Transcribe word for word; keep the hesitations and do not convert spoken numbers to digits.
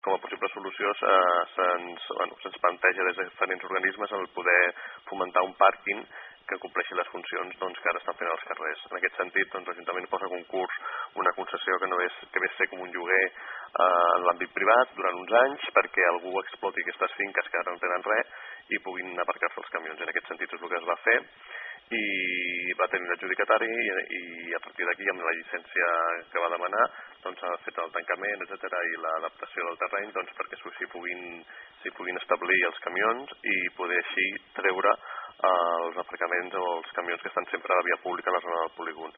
com a possible solució eh, se'ns bueno, se'ns planteja des de diferents organismes el poder fomentar un pàrquing que compleixi les funcions doncs, que ara estan fent als carrers. En aquest sentit, doncs, l'Ajuntament posa a concurs una concessió que no és, que ve a ser com un lloguer eh, en l'àmbit privat durant uns anys perquè algú exploti aquestes finques que ara no tenen res i puguin aparcar-se els camions. En aquest sentit és el que es va fer i va tenir l'adjudicatari i, i a partir d'aquí amb la llicència que va demanar doncs s'ha fet el tancament, etcètera i l'adaptació del terreny doncs, perquè s'hi puguin, s'hi puguin establir els camions i poder així treure els aparcaments o els camions que estan sempre a la via pública a la zona del polígon.